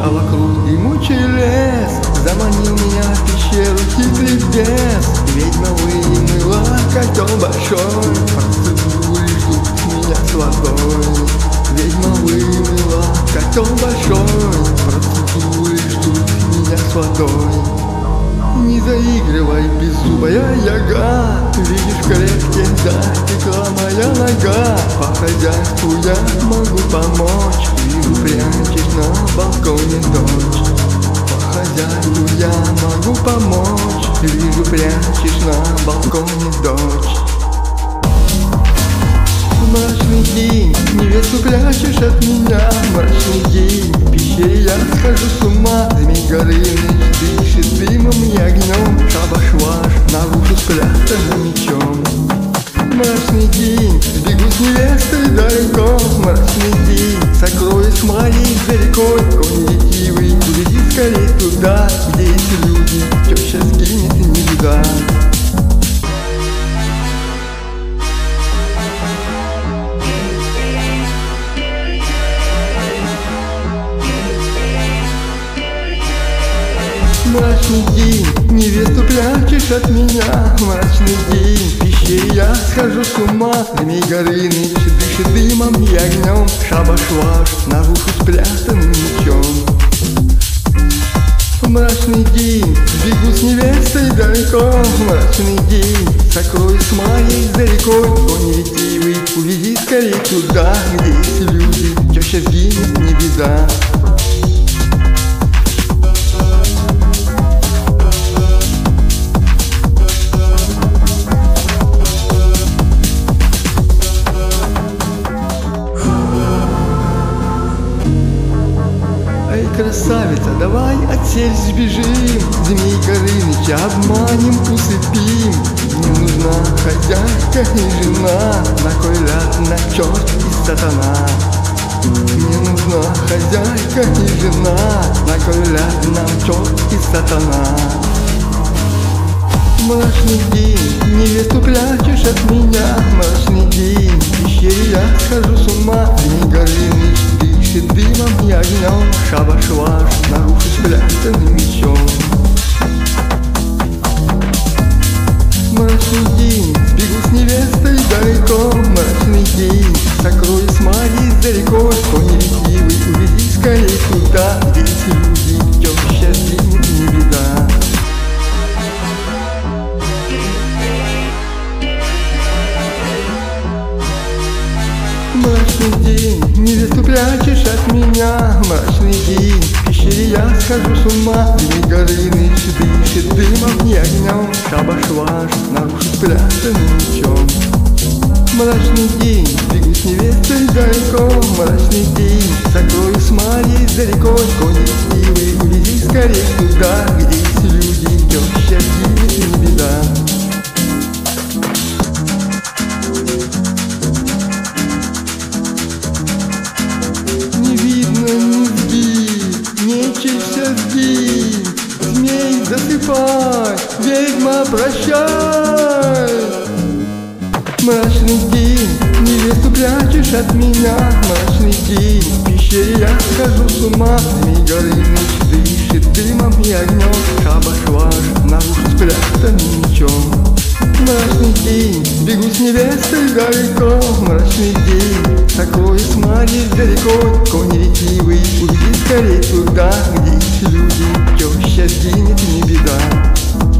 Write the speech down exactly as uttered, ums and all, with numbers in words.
а вокруг дремучий лес. Заманил меня в пещеру хитрый бес. Ведьма вымыла котел большой, процедуры ждут меня с водой. Ведьма вымыла котел большой, процедуры ждут меня с водой. Не заигрывай, беззубая яга, видишь, в клетке затекла моя нога. По хозяйству я могу помочь, вижу, прячешь на балконе дочь. По хозяйству я могу помочь, вижу, прячешь на балконе дочь. Мрачный день, невесту прячешь от меня. Мрачный день, в пещере я схожу с ума. Змей Горыныч дышит дымом и огнем. Шабаш ваш наружу спрятанным мечом. Мрачный день, сбегу с невестой далеко. Мрачный день, сокроюсь с моей за рекой. Конь ретивый, уведи скорей туда, где эти люди. Теща сгинет, не беда. Мрачный день, невесту прячешь от меня. Мрачный день, в пещере я схожу с ума. Змей Горыныч дышит дымом и огнем. Шабаш ваш наружу спрятанным мечом. Мрачный день, бегу с невестой далеко. Мрачный день, сокроюсь с моей за рекой. Конь ретивый, уведи скорей туда, где есть люди. Теща сгинет, не беда. Красавица, давай отсель сбежим. Змей Горыныча обманем, усыпим. Не нужна хозяйка и жена, на кой ляд на черт и сатана. Не нужна хозяйка и жена, на кой ляд нам черт и сатана. Мрачный день, невесту прячешь от меня. Мрачный день, в пещере я схожу с ума. Змей Горыныч дышит дымом и огнем. Шабаш ваш наружу спрятанным мечом. Мрачный день, сбегу с невестой далеко. Мрачный день, сокроюсь с моей за рекой. Конь ретивый, уведи скорей туда, где эти люди. Теща сгинет, не беда. Мрачный день, невесту прячешь от меня. Мрачный день, в пещере я схожу с ума. Змей Горыныч дышит дымом и огнем. Шабаш ваш наружу спрятанным мечом. Мрачный день, бегу с невестой далеко. Мрачный день, сокроюсь с моей за рекой. Конь ретивый, уведи скорей туда, где есть люди. Теща сгинет, не беда. Нечисть сгинь, змей засыпай, ведьма прощай. Мрачный день, невесту прячешь от меня. Мрачный день, в пещере я схожу с ума. Змей Горыныч дышит дымом и огнем. Шабаш ваш наружу спрятанным мечом. Мрачный день, бегу с невестой далеко. Мрачный день, сокроюсь с моей за рекой. Конь ретивый, уведи скорей туда, где есть люди. Теща сгинет, не беда.